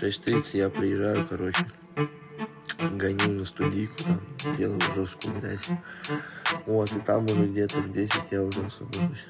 6:30 я приезжаю, короче, гоню на студийку, там, делаю жесткую грязь. Вот, и там уже где-то в 10 я уже освобожусь.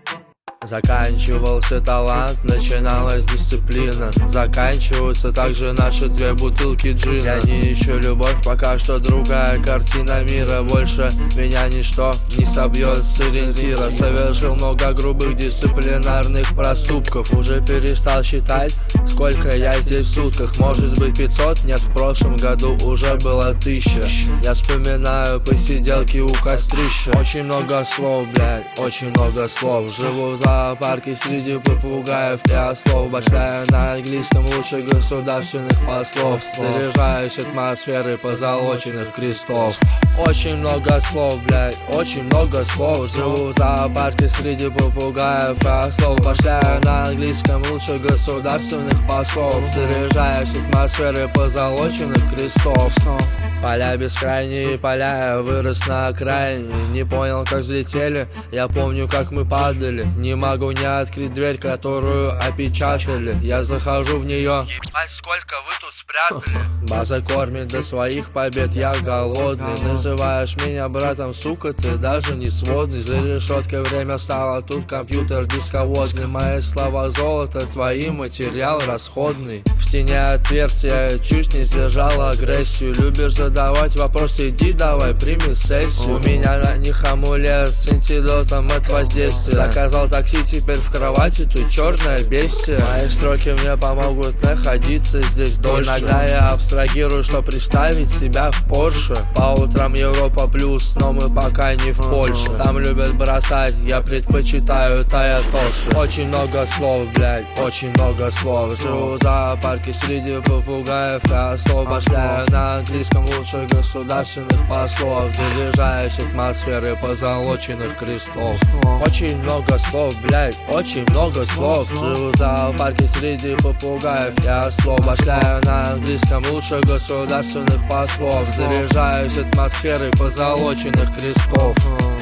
Заканчивался талант, начиналась дисциплина. Заканчиваются также наши 2 бутылки джина. Я не ищу любовь, пока что другая картина мира. Больше меня ничто не собьет с ориентира. Совершил много грубых дисциплинарных проступков. Уже перестал считать, сколько я здесь в сутках. Может быть 500, нет, в прошлом году уже было 1000. Я вспоминаю посиделки у кострища. Очень много слов, блядь, очень много слов. Живу в зоопарке среди попугаев и ослов. Башляю на английском лучше государственных послов. Заряжаюсь атмосферой позолоченных крестов. Очень много слов, блядь, очень много слов. Живу в зоопарке среди попугаев и ослов. Башляю на английском лучше государственных послов. Заряжаюсь атмосферой позолоченных крестов. Поля бескрайние, поля, я вырос на окраине. Не понял, как взлетели, я помню, как мы падали. Не могу не открыть дверь, которую опечатали. Я захожу в нее. Ебать, сколько вы тут спрятали. База кормит до своих побед, я голодный. Называешь меня братом, сука, ты даже не сводный. За решеткой время стало, тут компьютер дисководный. Мои слова золото, твои материал расходный. В стене отверстия, чуть не сдержал агрессию. Любишь задавать вопросы, иди давай, прими сессию. У меня на них амулет с антидотом от воздействия. Заказал такси, теперь в кровати, тут черное бестия. Мои строки мне помогут находиться здесь дольше. Иногда я абстрагирую, что представить себя в Порше. По утрам Европа плюс, но мы пока не в Польше. Там любят бросать, я предпочитаю Таятоши. Очень много слов, блядь, очень много слов. Живу в зоопарке среди попугаев и ослов. Башляю на английском лучше государственных послов. Заряжаюсь атмосферой позолоченных крестов. Очень много слов, блядь, очень много слов. Живу в зоопарке среди попугаев и ослов. Башляю на английском лучше государственных послов. Заряжаюсь атмосферой позолоченных крестов.